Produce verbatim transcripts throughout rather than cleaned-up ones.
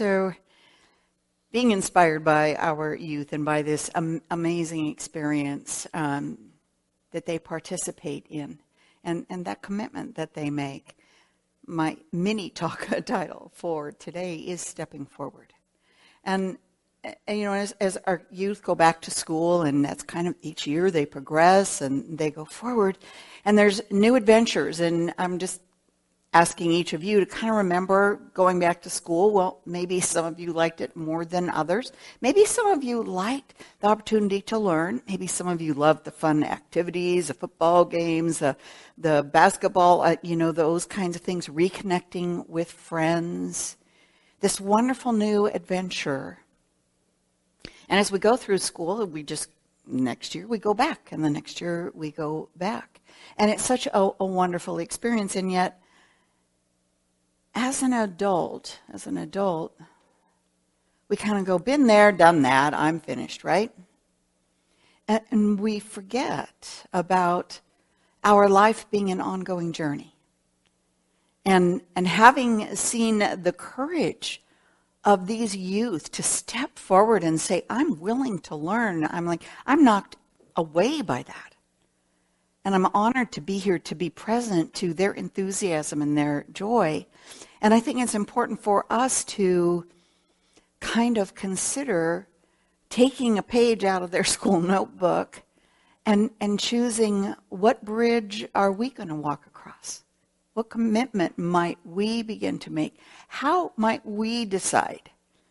so being inspired by our youth and by this um, amazing experience um, that they participate in, and, and that commitment that they make, my mini talk title for today is Stepping Forward. And, and you know, as, as our youth go back to school, and that's kind of each year they progress and they go forward, and there's new adventures, and I'm just asking each of you to kind of remember going back to school. Well, maybe some of you liked it more than others. Maybe some of you liked the opportunity to learn. Maybe some of you loved the fun activities, the football games, the, the basketball, uh, you know, those kinds of things, reconnecting with friends. This wonderful new adventure. And as we go through school, we just, next year we go back, and the next year we go back. And it's such a, a wonderful experience, and yet, As an adult, as an adult, we kind of go, been there, done that, I'm finished, right? And, and we forget about our life being an ongoing journey. And, and having seen the courage of these youth to step forward and say, I'm willing to learn, I'm like, I'm knocked away by that. And I'm honored to be here, to be present to their enthusiasm and their joy. And I think it's important for us to kind of consider taking a page out of their school notebook and, and choosing what bridge are we going to walk across? What commitment might we begin to make? How might we decide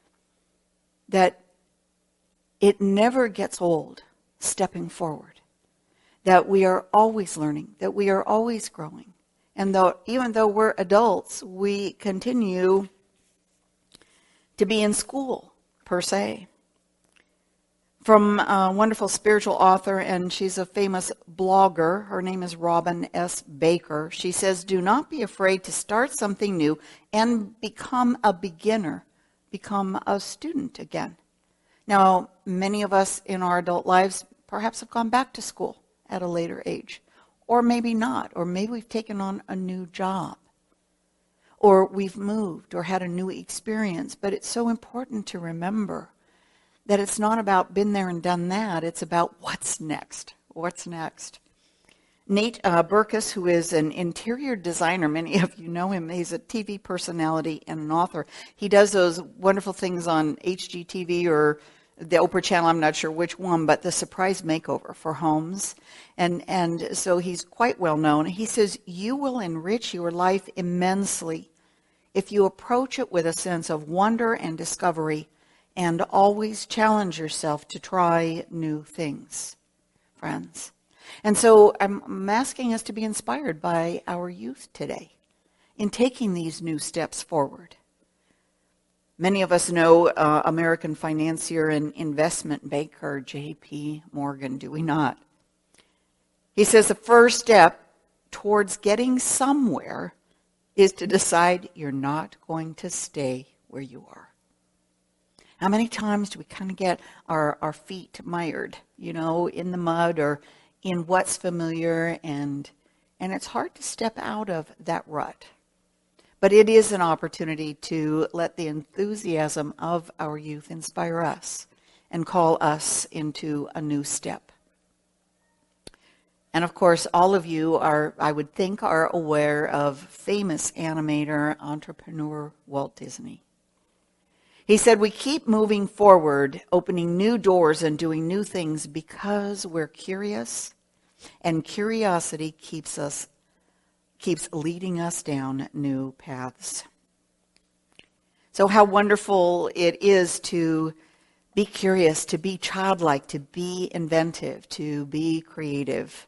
that it never gets old stepping forward? That we are always learning, that we are always growing. And though, even though we're adults, we continue to be in school, per se. From a wonderful spiritual author, and she's a famous blogger, her name is Robin S. Baker. She says, do not be afraid to start something new and become a beginner, become a student again. Now, many of us in our adult lives perhaps have gone back to school at a later age. Or maybe not. Or maybe we've taken on a new job. Or we've moved or had a new experience. But it's so important to remember that it's not about been there and done that. It's about what's next. What's next? Nate uh, Berkus, who is an interior designer, many of you know him. He's a T V personality and an author. He does those wonderful things on H G T V or the Oprah channel, I'm not sure which one, but the surprise makeover for homes. And, and so he's quite well known. He says, you will enrich your life immensely if you approach it with a sense of wonder and discovery and always challenge yourself to try new things, friends. And so I'm, I'm asking us to be inspired by our youth today in taking these new steps forward. Many of us know uh, American financier and investment banker J P Morgan, do we not? He says the first step towards getting somewhere is to decide you're not going to stay where you are. How many times do we kind of get our, our feet mired, you know, in the mud or in what's familiar, and and it's hard to step out of that rut. But it is an opportunity to let the enthusiasm of our youth inspire us and call us into a new step. And of course, all of you are, I would think, are aware of famous animator, entrepreneur Walt Disney. He said, we keep moving forward, opening new doors and doing new things because we're curious, and curiosity keeps us keeps leading us down new paths. So how wonderful it is to be curious, to be childlike, to be inventive, to be creative.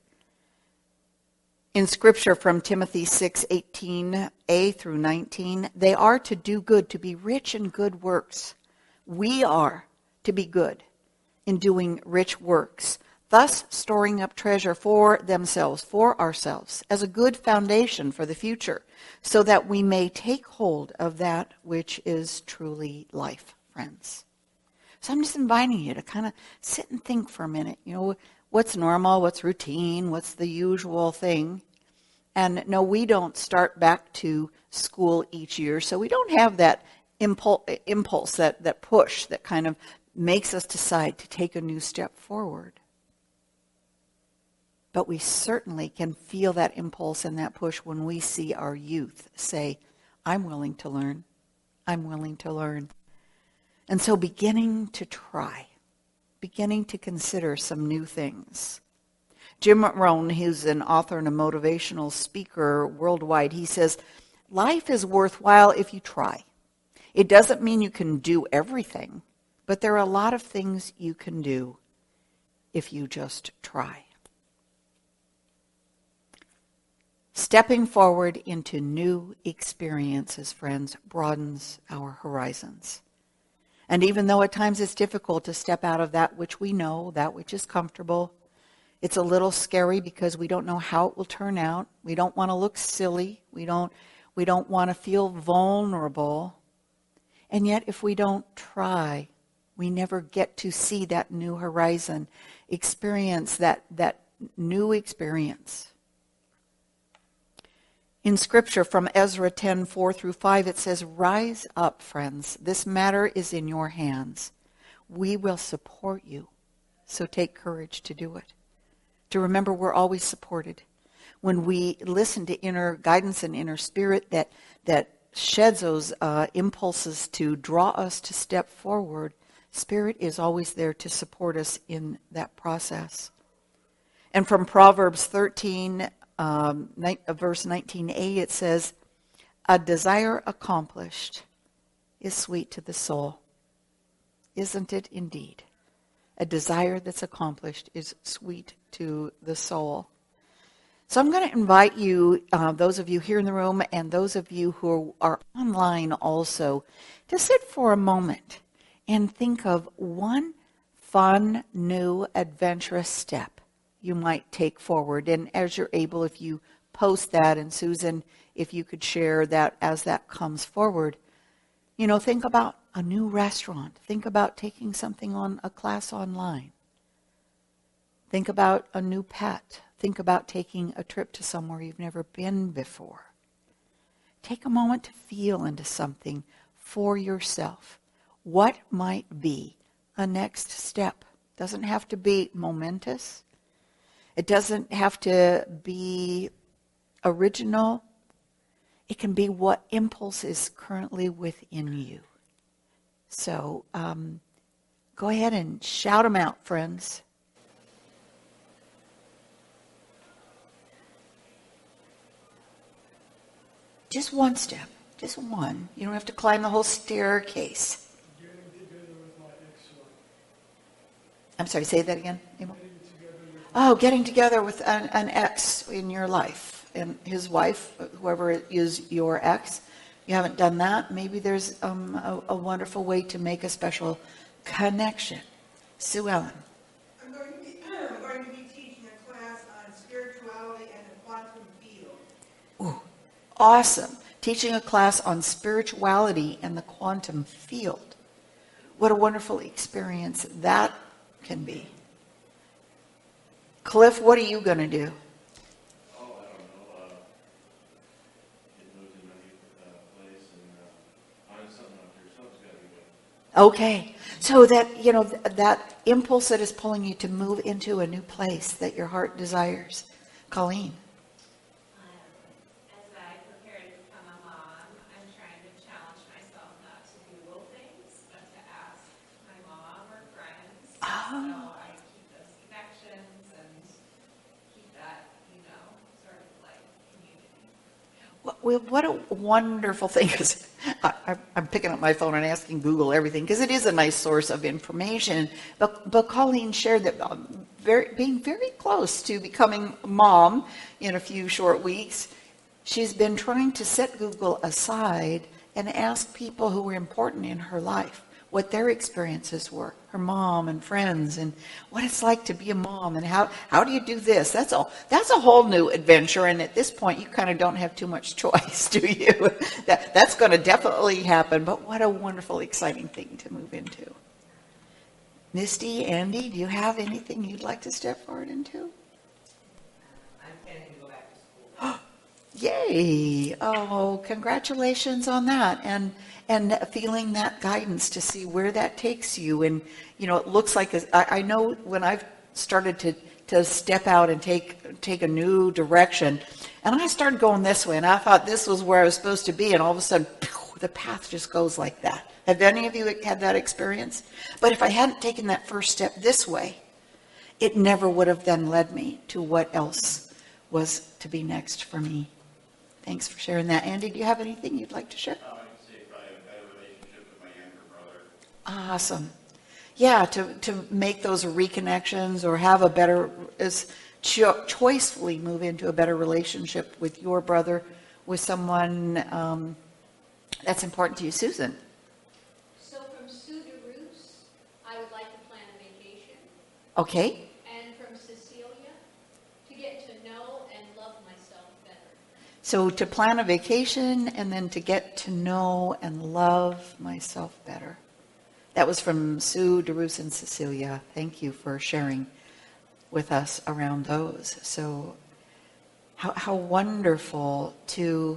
In Scripture from Timothy six eighteen a through nineteen, they are to do good, to be rich in good works. We are to be good in doing rich works, thus storing up treasure for themselves, for ourselves, as a good foundation for the future, so that we may take hold of that which is truly life, friends. So I'm just inviting you to kind of sit and think for a minute. You know, what's normal, what's routine, what's the usual thing? And no, we don't start back to school each year, so we don't have that impulse, impulse that, that push that kind of makes us decide to take a new step forward. But we certainly can feel that impulse and that push when we see our youth say, I'm willing to learn. I'm willing to learn. And so beginning to try, beginning to consider some new things. Jim Rohn, who's an author and a motivational speaker worldwide, he says, life is worthwhile if you try. It doesn't mean you can do everything, but there are a lot of things you can do if you just try. Stepping forward into new experiences, friends, broadens our horizons. And even though at times it's difficult to step out of that which we know, that which is comfortable, it's a little scary because we don't know how it will turn out. We don't want to look silly. We don't, we don't want to feel vulnerable. And yet if we don't try, we never get to see that new horizon, experience that, that new experience. In Scripture from Ezra ten, four through five, it says, rise up, friends. This matter is in your hands. We will support you. So take courage to do it. To remember we're always supported. When we listen to inner guidance and inner spirit that, that sheds those uh, impulses to draw us to step forward, Spirit is always there to support us in that process. And from Proverbs thirteen, Um, verse nineteen a, it says, a desire accomplished is sweet to the soul. Isn't it indeed? A desire that's accomplished is sweet to the soul. So I'm going to invite you, uh, those of you here in the room and those of you who are online also, to sit for a moment and think of one fun, new, adventurous step you might take forward. And as you're able, if you post that, and Susan, if you could share that as that comes forward, you know, think about a new restaurant. Think about taking something on a class online. Think about a new pet. Think about taking a trip to somewhere you've never been before. Take a moment to feel into something for yourself. What might be a next step? Doesn't have to be momentous. It doesn't have to be original. It can be what impulse is currently within you. So um, go ahead and shout them out, friends. Just one step. Just one. You don't have to climb the whole staircase. Getting together with my ex-wife. I'm sorry, say that again, Emil? Oh, getting together with an, an ex in your life, and his wife, whoever is your ex. You haven't done that. Maybe there's um, a, a wonderful way to make a special connection. Sue Ellen. I'm going, to be, I'm going to be teaching a class on spirituality and the quantum field. Ooh, awesome. Teaching a class on spirituality and the quantum field. What a wonderful experience that can be. Cliff, what are you going to do? Oh, I don't know. Uh, get moved in my new uh, place and uh, find something up here. Something's got to be good. Okay. So that, you know, th- that impulse that is pulling you to move into a new place that your heart desires. Colleen. As I prepare to become a mom, I'm trying to challenge myself not to Google things, but to ask my mom or friends. Oh. So I keep those connections and keep that, you know, sort of like community. Well, what a wonderful thing. Because I'm picking up my phone and asking Google everything, because it is a nice source of information. But, but Colleen shared that um, very, being very close to becoming a mom in a few short weeks, she's been trying to set Google aside and ask people who were important in her life what their experiences were, her mom and friends, and what it's like to be a mom, and how, how do you do this? That's all. That's a whole new adventure, and at this point, you kind of don't have too much choice, do you? that, that's going to definitely happen, but what a wonderful, exciting thing to move into. Misty, Andy, do you have anything you'd like to step forward into? I'm planning to go back to school. Yay! Oh, congratulations on that, and and feeling that guidance to see where that takes you. And you know, it looks like a, I, I know when I've started to to step out and take take a new direction, and I started going this way, and I thought this was where I was supposed to be, and all of a sudden, pew, the path just goes like that. Have any of you had that experience? But if I hadn't taken that first step this way, it never would have then led me to what else was to be next for me. Thanks for sharing that. Andy, do you have anything you'd like to share? Uh, I can say probably a better relationship with my younger brother. Awesome. Yeah, to, to make those reconnections or have a better, is cho- choicefully move into a better relationship with your brother, with someone um, that's important to you. Susan. So from Sue DeRoos, I would like to plan a vacation. Okay. And from Cecilia, to get to know and love myself better. So to plan a vacation and then to get to know and love myself better. That was from Sue DeRoos and Cecilia. Thank you for sharing with us around those. So how, how wonderful to,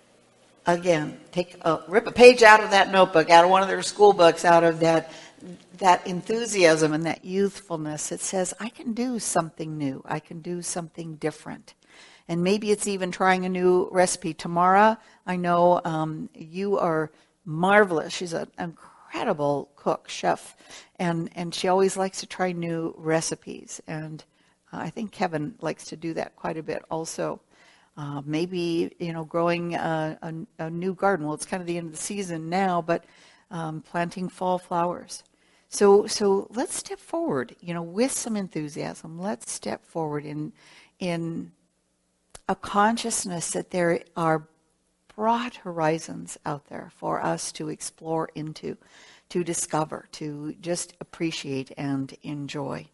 again, take a, rip a page out of that notebook, out of one of their school books, out of that that enthusiasm and that youthfulness. It says, I can do something new. I can do something different. And maybe it's even trying a new recipe. Tamara, I know um, you are marvelous. She's an incredible cook, chef, and, and she always likes to try new recipes. And uh, I think Kevin likes to do that quite a bit also. Uh, maybe, you know, growing a, a, a new garden. Well, it's kind of the end of the season now, but um, planting fall flowers. So, so let's step forward, you know, with some enthusiasm. Let's step forward in, in a consciousness that there are broad horizons out there for us to explore into, to discover, to just appreciate and enjoy.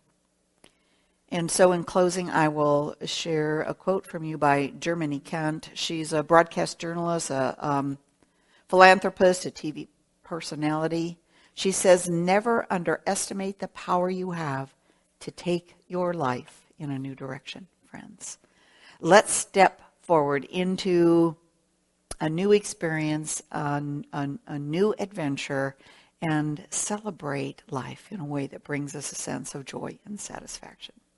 And so in closing, I will share a quote from you by Germany Kent. She's a broadcast journalist, a um, philanthropist, a T V personality. She says, never underestimate the power you have to take your life in a new direction, friends. Let's step forward into a new experience, a, a, a new adventure, and celebrate life in a way that brings us a sense of joy and satisfaction.